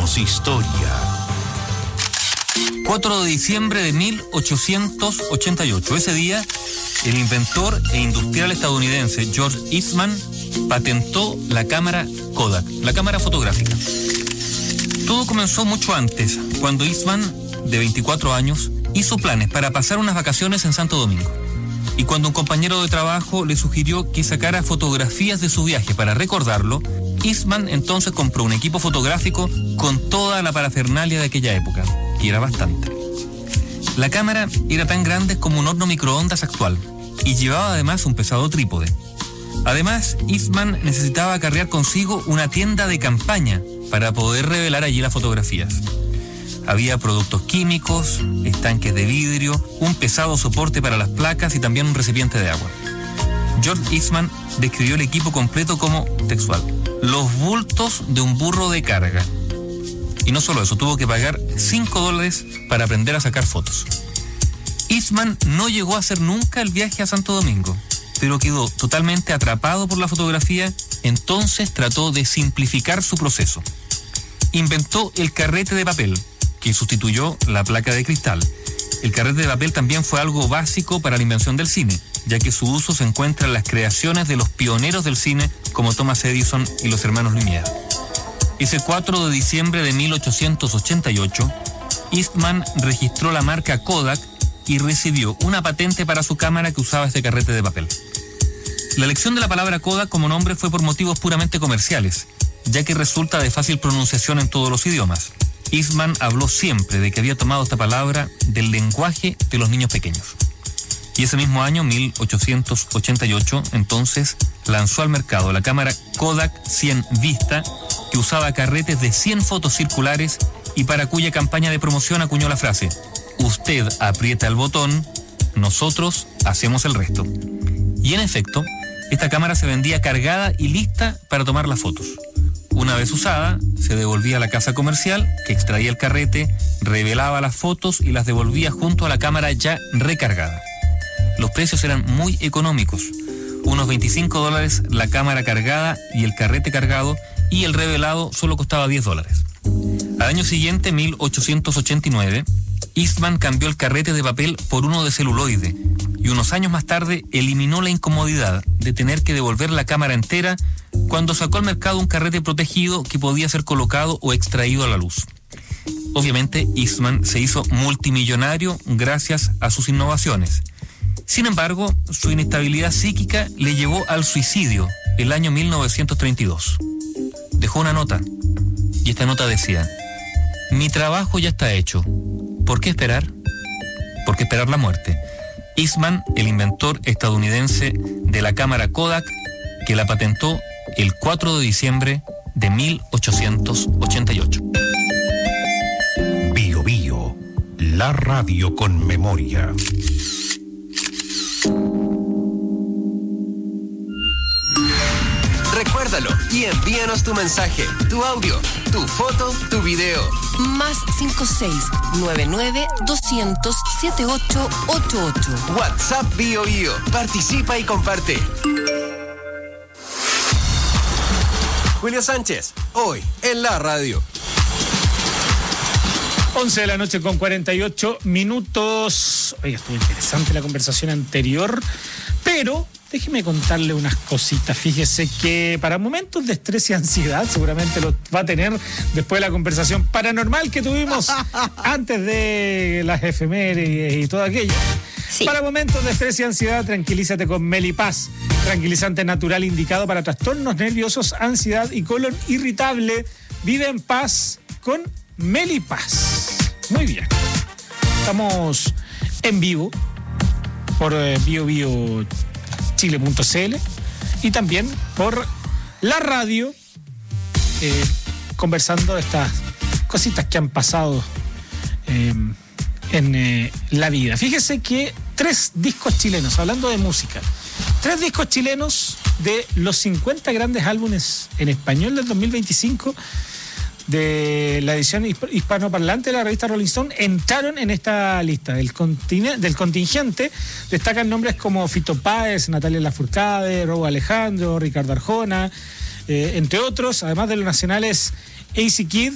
Hacemos historia. 4 de diciembre de 1888. Ese día, el inventor e industrial estadounidense George Eastman patentó la cámara Kodak, la cámara fotográfica. Todo comenzó mucho antes, cuando Eastman, de 24 años, hizo planes para pasar unas vacaciones en Santo Domingo. Y cuando un compañero de trabajo le sugirió que sacara fotografías de su viaje para recordarlo, Eastman entonces compró un equipo fotográfico con toda la parafernalia de aquella época, y era bastante. La cámara era tan grande como un horno microondas actual, y llevaba además un pesado trípode. Además, Eastman necesitaba acarrear consigo una tienda de campaña para poder revelar allí las fotografías. Había productos químicos, estanques de vidrio, un pesado soporte para las placas y también un recipiente de agua. George Eastman describió el equipo completo como, textual, los bultos de un burro de carga. Y no solo eso, tuvo que pagar $5 para aprender a sacar fotos. Eastman no llegó a hacer nunca el viaje a Santo Domingo, pero quedó totalmente atrapado por la fotografía, entonces trató de simplificar su proceso. Inventó el carrete de papel, que sustituyó la placa de cristal. El carrete de papel también fue algo básico para la invención del cine, ya que su uso se encuentra en las creaciones de los pioneros del cine como Thomas Edison y los hermanos Lumière. Ese 4 de diciembre de 1888, Eastman registró la marca Kodak y recibió una patente para su cámara que usaba este carrete de papel. La elección de la palabra Kodak como nombre fue por motivos puramente comerciales, ya que resulta de fácil pronunciación en todos los idiomas. Eastman habló siempre de que había tomado esta palabra del lenguaje de los niños pequeños. Y ese mismo año, 1888, entonces lanzó al mercado la cámara Kodak 100 Vista, que usaba carretes de 100 fotos circulares y para cuya campaña de promoción acuñó la frase: usted aprieta el botón, nosotros hacemos el resto. Y en efecto, esta cámara se vendía cargada y lista para tomar las fotos. Una vez usada, se devolvía a la casa comercial, que extraía el carrete, revelaba las fotos y las devolvía junto a la cámara ya recargada. Los precios eran muy económicos, unos $25 la cámara cargada y el carrete cargado, y el revelado solo costaba $10. Al año siguiente, 1889, Eastman cambió el carrete de papel por uno de celuloide, y unos años más tarde eliminó la incomodidad de tener que devolver la cámara entera cuando sacó al mercado un carrete protegido que podía ser colocado o extraído a la luz. Obviamente, Eastman se hizo multimillonario gracias a sus innovaciones. Sin embargo, su inestabilidad psíquica le llevó al suicidio el año 1932. Dejó una nota, y esta nota decía: mi trabajo ya está hecho. ¿Por qué esperar? ¿Por qué esperar la muerte? Eastman, el inventor estadounidense de la cámara Kodak, que la patentó el 4 de diciembre de 1888. Bio Bio, la radio con memoria. Recuérdalo y envíanos tu mensaje, tu audio, tu foto, tu video. Más 56-99-200-7888. WhatsApp Bio Bio. Participa y comparte. Julio Sánchez, hoy en la radio. 11 de la noche con 48 minutos. Oye, estuvo interesante la conversación anterior, pero déjeme contarle unas cositas. Fíjese que para momentos de estrés y ansiedad, seguramente lo va a tener después de la conversación paranormal que tuvimos antes de las efemérides y todo aquello. Sí. Para momentos de estrés y ansiedad, tranquilízate con Melipaz, tranquilizante natural indicado para trastornos nerviosos, ansiedad y colon irritable. Vive en paz con Melipaz. Muy bien. Estamos en vivo por BioBioChile.cl y también por la radio, conversando de estas cositas que han pasado en la vida. Fíjese que 3 discos chilenos, hablando de música, 3 discos chilenos de los 50 grandes álbumes en español del 2025 de la edición hispanoparlante de la revista Rolling Stone entraron en esta lista. Del contingente destacan nombres como Fito Páez, Natalia Lafourcade, Raúl Alejandro, Ricardo Arjona, entre otros, además de los nacionales AC Kid,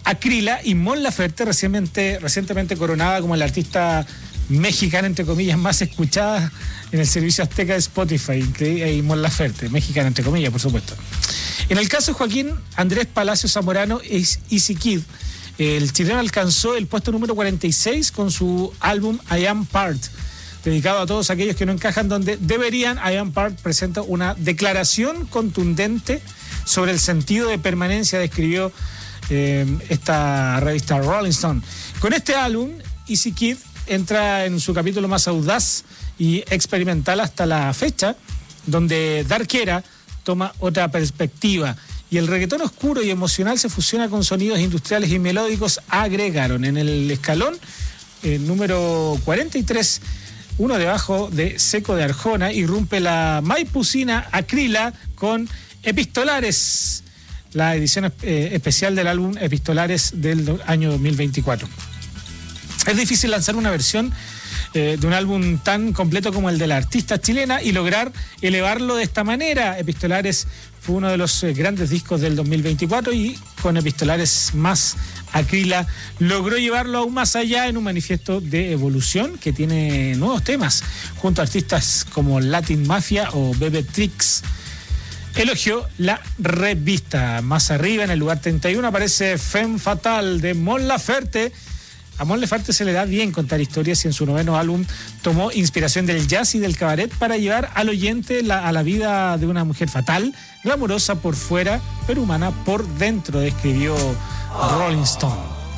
Acrila y Mon Laferte, recientemente coronada como la artista mexicana, entre comillas, más escuchada en el servicio azteca de Spotify, y Mon Laferte, mexicana entre comillas, por supuesto. En el caso de Joaquín Andrés Palacios Zamorano es Easy Kid. El chileno alcanzó el puesto número 46 con su álbum I Am Part, dedicado a todos aquellos que no encajan donde deberían. I Am Part presenta una declaración contundente sobre el sentido de permanencia, describió esta revista Rolling Stone. Con este álbum, Easy Kid entra en su capítulo más audaz y experimental hasta la fecha, donde Dark Era toma otra perspectiva y el reggaetón oscuro y emocional se fusiona con sonidos industriales y melódicos, agregaron. En el escalón número 43, uno debajo de Seco de Arjona, irrumpe la maipucina Acrila con Epistolares, la edición especial del álbum Epistolares del año 2024. Es difícil lanzar una versión de un álbum tan completo como el de la artista chilena y lograr elevarlo de esta manera. Epistolares fue uno de los grandes discos del 2024 y con Epistolares más Acrila logró llevarlo aún más allá en un manifiesto de evolución que tiene nuevos temas junto a artistas como Latin Mafia o Bebe Tricks. Elogió la revista. Más arriba, en el lugar 31, aparece Femme Fatale de Mon Laferte. A Mon Laferte se le da bien contar historias y en su 9º álbum tomó inspiración del jazz y del cabaret para llevar al oyente a la vida de una mujer fatal, glamurosa por fuera, pero humana por dentro, describió Rolling Stone.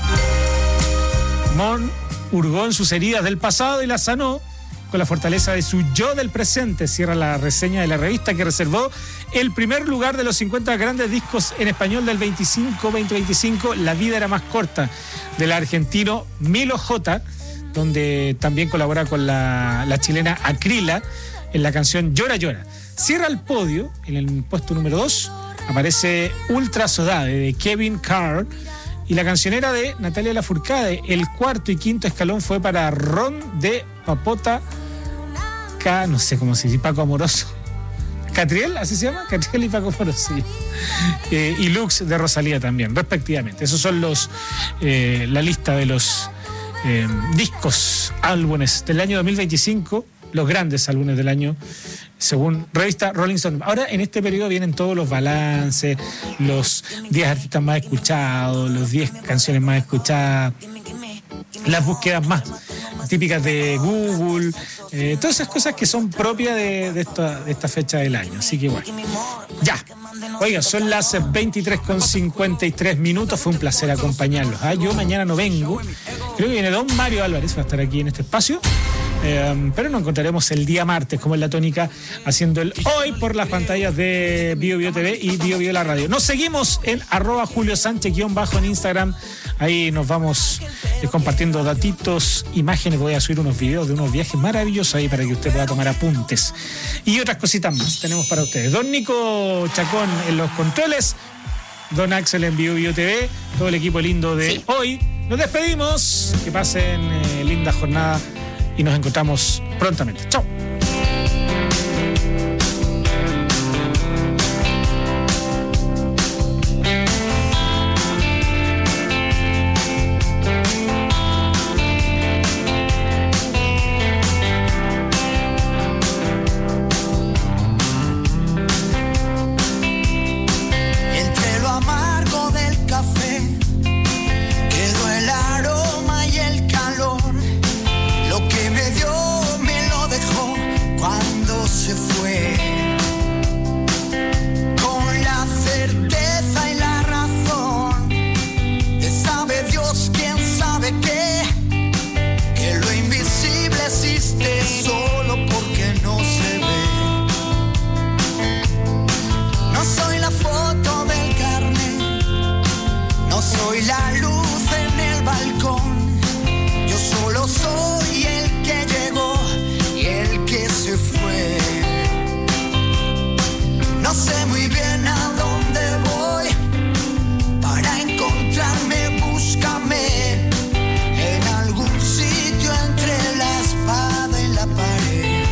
Mon hurgó en sus heridas del pasado y las sanó con la fortaleza de su yo del presente, cierra la reseña de la revista, que reservó el primer lugar de los 50 grandes discos en español del 2025, La vida era más corta, del argentino Milo J, donde también colabora con la chilena Acrila en la canción Llora Llora. Cierra el podio, en el puesto número 2, aparece Ultra Sodade de Kevin Carr, y la cancionera de Natalia Lafourcade. El cuarto y quinto escalón fue para Ron de Papota, no sé cómo se dice, Paco Amoroso. Catriel, así se llama, Catriel y Paco Amoroso. Y Lux de Rosalía también, respectivamente. Esos son la lista de los discos, álbumes del año 2025, los grandes álbumes del año, según revista Rolling Stone. Ahora, en este periodo vienen todos los balances, los 10 artistas más escuchados, los 10 canciones más escuchadas, las búsquedas más típicas de Google, todas esas cosas que son propias de esta fecha del año. Así que bueno, ya. Oiga, son las 23:53. Fue un placer acompañarlos. Yo mañana no vengo. Creo que viene don Mario Álvarez, va a estar aquí en este espacio. Pero nos encontraremos el día martes, como es la tónica, haciendo el hoy por las pantallas de Bio Bio TV y Bio Bio La Radio. Nos seguimos en @JulioSánchez- en Instagram. Ahí nos vamos compartiendo datitos, imágenes. Voy a subir unos videos de unos viajes maravillosos ahí para que usted pueda tomar apuntes. Y otras cositas más tenemos para ustedes. Don Nico Chacón en los controles, don Axel en Bio Bio TV, todo el equipo lindo de hoy. Nos despedimos. Que pasen linda jornada y nos encontramos prontamente. Chao. Entre lo amargo del café quedó el aroma y el calor. Lo que me dio me lo dejó cuando se fue. Con la certeza y la razón de sabe Dios quién sabe qué, que lo invisible existe solo porque no se ve. No soy la foto del carnet, no soy la luz en el balcón. Yo solo soy el que llegó y el que se fue. No sé muy bien a dónde voy. Para encontrarme, búscame en algún sitio entre la espada y la pared.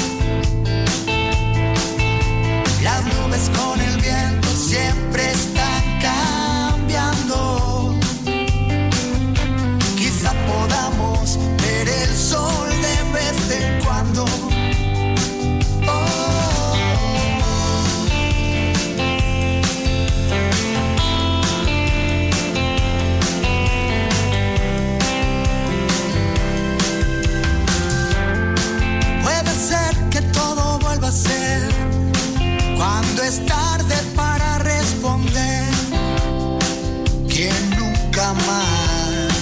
Las nubes con el viento siempre están cambiando. nunca más.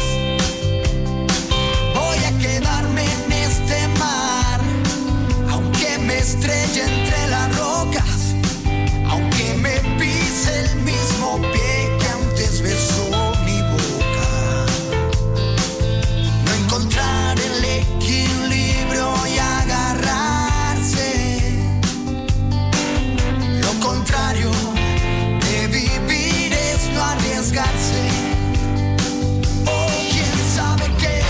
Voy a quedarme en este mar, aunque me estrelle entre las rocas, aunque me pise el mismo pie que antes besó mi boca. No encontrar el equilibrio y agarrarse. Lo contrario de vivir es no arriesgarse. O quién sabe qué.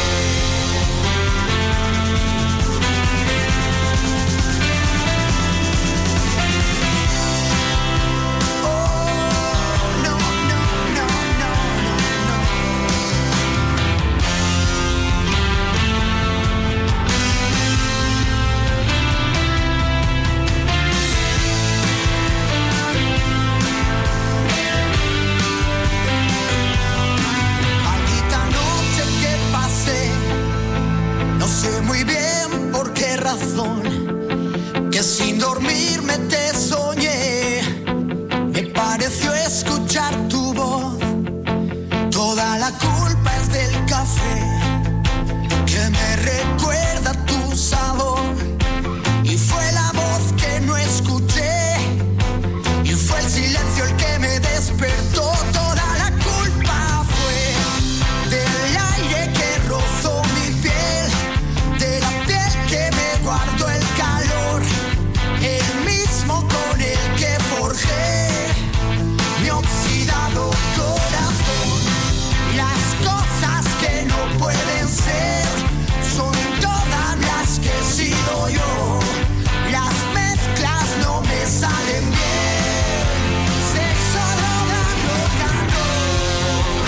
No sé muy bien por qué razón, que sin dormirme te soñé. Me pareció escuchar tu voz. Toda la culpa es del café, que me recuerda tu sabor. Y fue la voz que no escuché, y fue el silencio el que me despertó. Toda la culpa fue del aire que rozó mi piel, de la piel que me guardó el calor, el mismo con el que forjé mi oxidado corazón. Las cosas que no pueden ser son todas las que he sido yo. Las mezclas no me salen bien. Sexo, droga, rock and roll.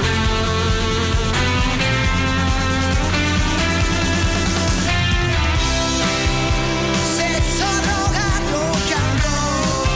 Sexo, droga, rock and roll.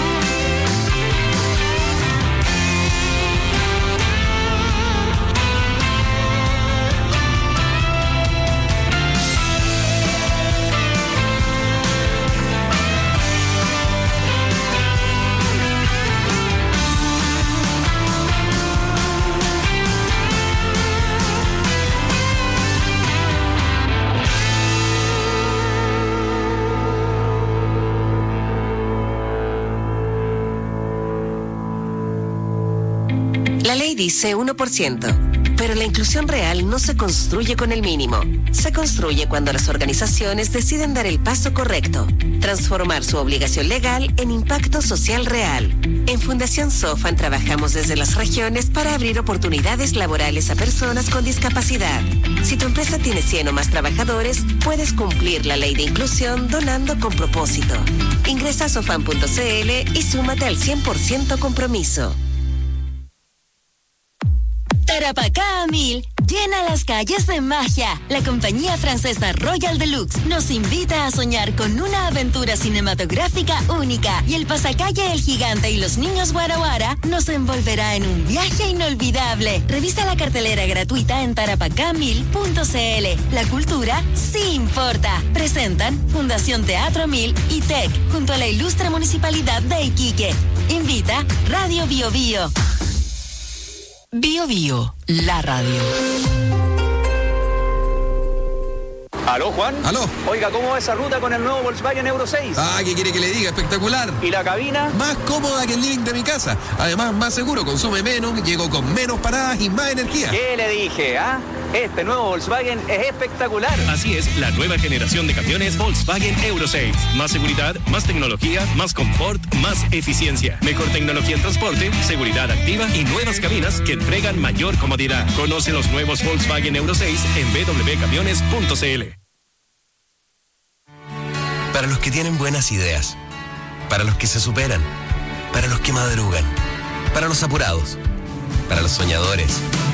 La ley dice 1%, pero la inclusión real no se construye con el mínimo. Se construye cuando las organizaciones deciden dar el paso correcto, transformar su obligación legal en impacto social real. En Fundación Sofan trabajamos desde las regiones para abrir oportunidades laborales a personas con discapacidad. Si tu empresa tiene 100 o más trabajadores, puedes cumplir la ley de inclusión donando con propósito. Ingresa a sofan.cl y súmate al 100% compromiso. Tarapacá a 1000 llena las calles de magia. La compañía francesa Royal Deluxe nos invita a soñar con una aventura cinematográfica única, y el pasacalle El Gigante y los Niños Guara Guara nos envolverá en un viaje inolvidable. Revisa la cartelera gratuita en tarapacá1000.cl. La cultura sí importa. Presentan Fundación Teatro 1000 y TEC junto a la ilustre Municipalidad de Iquique. Invita Radio Bio Bio. Bio Bio, la radio. ¿Aló, Juan? ¿Aló? Oiga, ¿cómo va esa ruta con el nuevo Volkswagen Euro 6? Ah, ¿qué quiere que le diga? Espectacular. ¿Y la cabina? Más cómoda que el living de mi casa. Además, más seguro, consume menos, llego con menos paradas y más energía. ¿Qué le dije, ah? Este nuevo Volkswagen es espectacular. Así es, la nueva generación de camiones Volkswagen Euro 6. Más seguridad, más tecnología, más confort, más eficiencia. Mejor tecnología en transporte, seguridad activa y nuevas cabinas que entregan mayor comodidad. Conoce los nuevos Volkswagen Euro 6 en www.camiones.cl. Para los que tienen buenas ideas, para los que se superan, para los que madrugan, para los apurados, para los soñadores,